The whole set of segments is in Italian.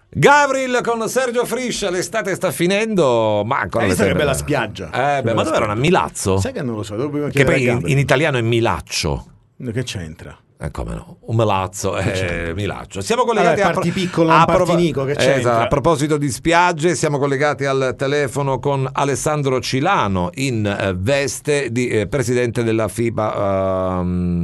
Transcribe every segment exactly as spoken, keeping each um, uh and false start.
Gabriel con Sergio Friscia, l'estate sta finendo, ma ancora Hai le visto che terre- bella spiaggia? Eh, beh, ma dove era? Milazzo? Sai che non lo so, dopo Che poi in, in italiano è Milaccio. Che c'entra? Eh, come no? Un melazzo, eh, Milaccio. Siamo collegati Vabbè, a parti piccolo, a non propo- parti Nico, che c'entra? Esatto, a proposito di spiagge, siamo collegati al telefono con Alessandro Cilano in eh, veste di eh, presidente della FIBA.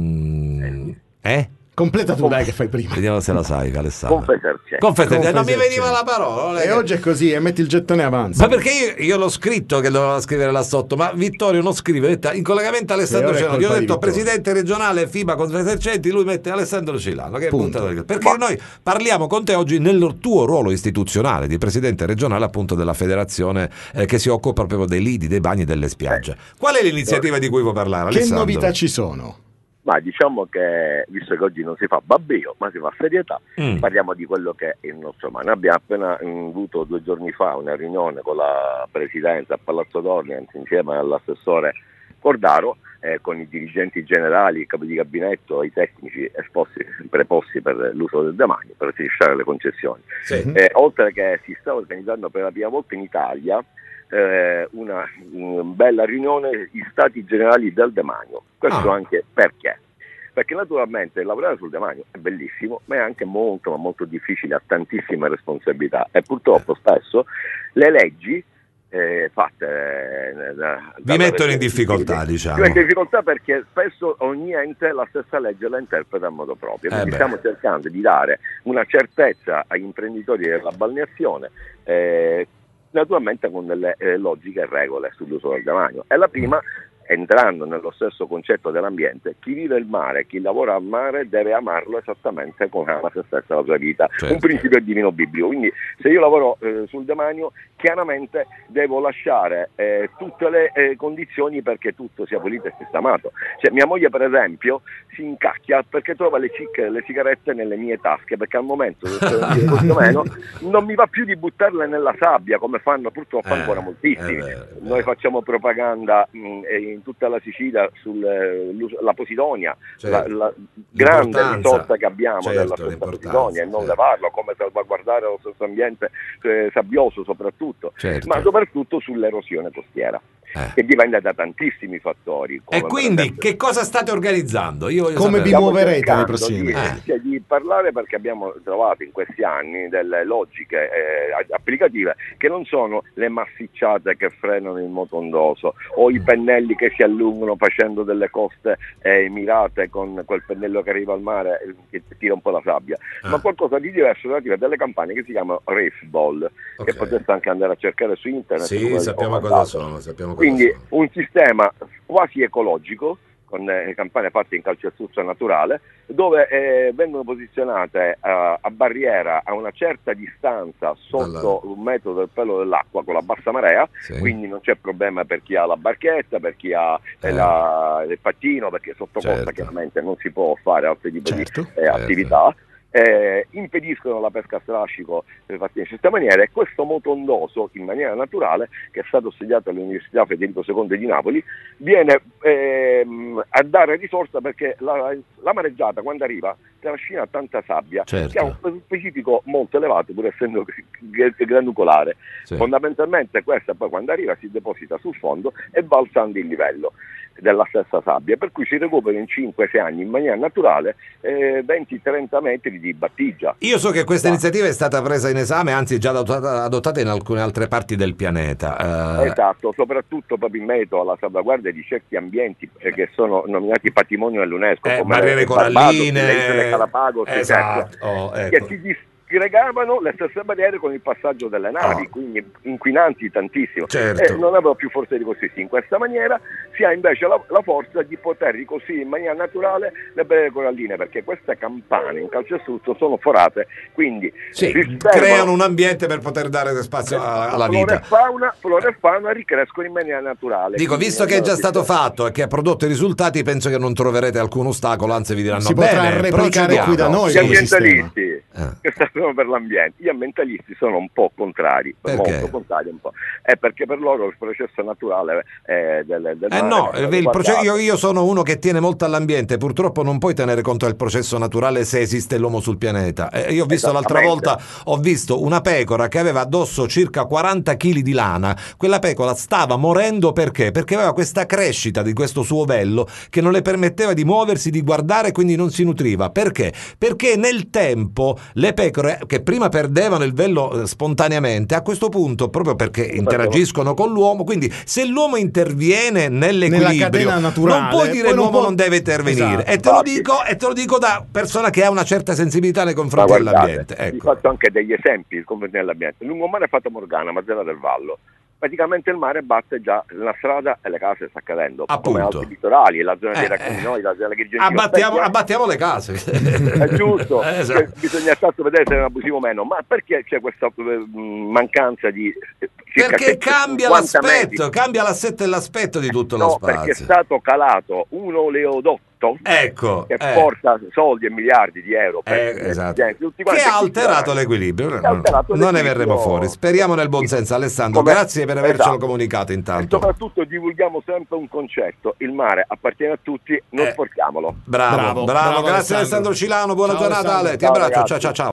Um, eh? Completa tu, dai, che fai prima. Vediamo se la sai, Alessandro. Confesercenti. Confesercenti. Non mi Confesercenti. veniva la parola. non è E che- oggi è così, e metti il gettone e avanza. Ma perché io, io l'ho scritto che doveva scrivere là sotto, ma Vittorio non scrive, mette in collegamento Alessandro E ora è Cilano. Io ho colpa di detto Vittorio. presidente regionale FIBA Confesercenti, lui mette Alessandro Cilano. Che Punto. puntata di- Perché noi parliamo con te oggi nel tuo ruolo istituzionale di presidente regionale, appunto, della federazione eh, che si occupa proprio dei lidi, dei bagni, delle spiagge. Qual è l'iniziativa di cui vuoi parlare, Che Alessandro? novità ci sono? Ma diciamo che, visto che oggi non si fa babbio, ma si fa serietà, Mm. parliamo di quello che è il nostro mano. Abbiamo appena mm, avuto due giorni fa una riunione con la Presidenza a Palazzo Dornians insieme all'assessore Cordaro, eh, con i dirigenti generali, i capi di gabinetto, i tecnici esposti, preposti per l'uso del demanio, per lasciare le concessioni. Sì. Eh, oltre che si sta organizzando per la prima volta in Italia eh, una, una bella riunione di stati generali del demanio. Questo Ah. anche perché? Perché naturalmente lavorare sul demanio è bellissimo, ma è anche molto ma molto difficile, ha tantissime responsabilità e purtroppo spesso le leggi eh, fatte eh, da- Vi dalla mettono in regione difficoltà, Sicilia, diciamo. vi mettono in difficoltà perché spesso ogni ente la stessa legge la interpreta in modo proprio. Eh Quindi beh. stiamo cercando di dare una certezza agli imprenditori della balneazione, eh, naturalmente con delle eh, logiche e regole sull'uso del demanio. E la prima, entrando nello stesso concetto dell'ambiente, chi vive il mare, chi lavora al mare deve amarlo esattamente come ama se stessa la sua vita, Certo. un principio divino biblico. Quindi se io lavoro eh, sul demanio, chiaramente devo lasciare eh, tutte le eh, condizioni perché tutto sia pulito e sistemato. Cioè, mia moglie per esempio si incacchia perché trova le, cic- le sigarette nelle mie tasche, perché al momento del questo meno non mi va più di buttarle nella sabbia come fanno purtroppo Eh, ancora moltissimi. è vero, è vero. Noi facciamo propaganda mh, in tutta la Sicilia sulla Posidonia, Certo. la, la grande L'importanza. risorsa che abbiamo Certo, della stessa l'importanza, Posidonia, e non certo. levarlo, come salvaguardare lo stesso ambiente eh, sabbioso soprattutto, Certo. ma soprattutto sull'erosione costiera, Eh. che dipende da tantissimi fattori. come E per quindi esempio- che cosa state organizzando? Io voglio Come sapere. vi Stiamo muoverete nei cercando prossimi di, mesi? Eh. cioè, di parlare, perché abbiamo trovato in questi anni delle logiche eh, applicative che non sono le massicciate che frenano il motondoso o i pennelli che si allungano facendo delle coste eh, mirate con quel pennello che arriva al mare eh, che tira un po' la sabbia, Ah. ma qualcosa di diverso relative a delle campagne che si chiamano Reef Ball, Ok. che potete anche andare a cercare su internet. Sì, come sappiamo ho cosa mandato. sono, sappiamo cosa Quindi sono. un sistema quasi ecologico, con eh, campane fatte in calcestruzzo naturale, dove eh, vengono posizionate eh, a barriera a una certa distanza sotto Dalla- un metro del pelo dell'acqua con la bassa marea, Sì. quindi non c'è problema per chi ha la barchetta, per chi ha eh, Eh. la- il pattino, perché sotto costa Certo. chiaramente non si può fare altri tipi Certo. di eh, Certo. attività. Eh, impediscono la pesca a strascico eh, fatta in questa maniera, e questo motondoso in maniera naturale, che è stato studiato all'Università Federico secondo di Napoli, viene ehm, a dare risorsa perché la, la mareggiata quando arriva trascina tanta sabbia, Certo. che ha un peso specifico molto elevato pur essendo g- granucolare. Sì. Fondamentalmente questa poi quando arriva si deposita sul fondo e va alzando il livello della stessa sabbia, per cui si recupera in cinque sei anni in maniera naturale eh, venti trenta metri di battigia. Io so che questa Ah. iniziativa è stata presa in esame, anzi già adottata, adottata in alcune altre parti del pianeta. Eh, Esatto, soprattutto proprio in merito alla salvaguardia di certi ambienti eh, che sono nominati patrimonio dell'UNESCO, eh, come barriere le Barbados, coralline, le isole Galapagos, esatto, eccetera, oh, che ecco. si disgregavano le stesse barriere con il passaggio delle navi, Oh. quindi inquinanti tantissimo. Certo. E non avevo più forza di ricostruirsi. In questa maniera si ha invece la, la forza di poter ricostruire in maniera naturale le barriere coralline, perché queste campane in calcestruzzo sono forate, quindi Sì, riservano- creano un ambiente per poter dare spazio a- alla flora vita. e fauna, flora e fauna ricrescono in maniera naturale. Dico, Quindi visto che è già allora stato si sta- fatto e che ha prodotto i risultati, penso che non troverete alcun ostacolo, anzi vi diranno Si potrà bene, replicare procediamo. qui da noi Gli come sistema. ambientalisti. Ah. che stanno per l'ambiente. Gli ambientalisti sono un po' contrari, Perché? molto contrari un po'. È perché per loro il processo naturale eh, del, del Eh mare no, è il guardato. proce- io, io sono uno che tiene molto all'ambiente, purtroppo non puoi tenere conto del processo naturale se esiste l'uomo sul pianeta. Eh, io ho visto l'altra volta, ho visto una pecora che aveva addosso circa quaranta chili di lana. Quella pecora stava morendo perché? Perché aveva questa crescita di questo suo vello che non le permetteva di muoversi, di guardare, quindi non si nutriva. Perché? Perché nel tempo le pecore che prima perdevano il vello eh, spontaneamente, a questo punto, proprio perché interagiscono con l'uomo, quindi se l'uomo interviene nell'equilibrio, catena naturale, non puoi dire poi non l'uomo può- non deve intervenire. Esatto. E te lo Infatti. dico, e te lo dico da persona che ha una certa sensibilità nei Ma confronti guardate, dell'ambiente. vi Ecco. faccio anche degli esempi il confronto nell'ambiente. Il lungomare è Fata Morgana, Mazzara del Vallo. Praticamente il mare batte già la strada e le case sta cadendo, come Appunto. altri litorali, la zona dei Eh, Raccagnoli, la zona della Abbattiamo, abbattiamo le case. È giusto, Eh, cioè, esatto. bisogna tanto vedere se è un abusivo o meno, ma perché c'è questa eh, mancanza di eh, circa Perché cambia cinquanta l'aspetto, metri? cambia l'assetto e l'aspetto di tutto lo No, perché è spazio. stato calato un oleodotto Ecco, che eh. porta soldi e miliardi di euro per Eh, esatto. eh, tutti Che quanti ha questi alterato giorni. l'equilibrio. Che ha alterato Non ne l'equilibrio. verremo fuori. Speriamo nel buon senso. Alessandro, Come- grazie per avercelo esatto. comunicato E intanto. soprattutto divulghiamo sempre un concetto: il mare appartiene a tutti, non Eh. sporchiamolo. Bravo, bravo, Bravo, bravo grazie Alessandro. Alessandro Cilano, buona Ciao, giornata Alessandro. Ale, ti Ciao, abbraccio, ragazzi. ciao ciao ciao.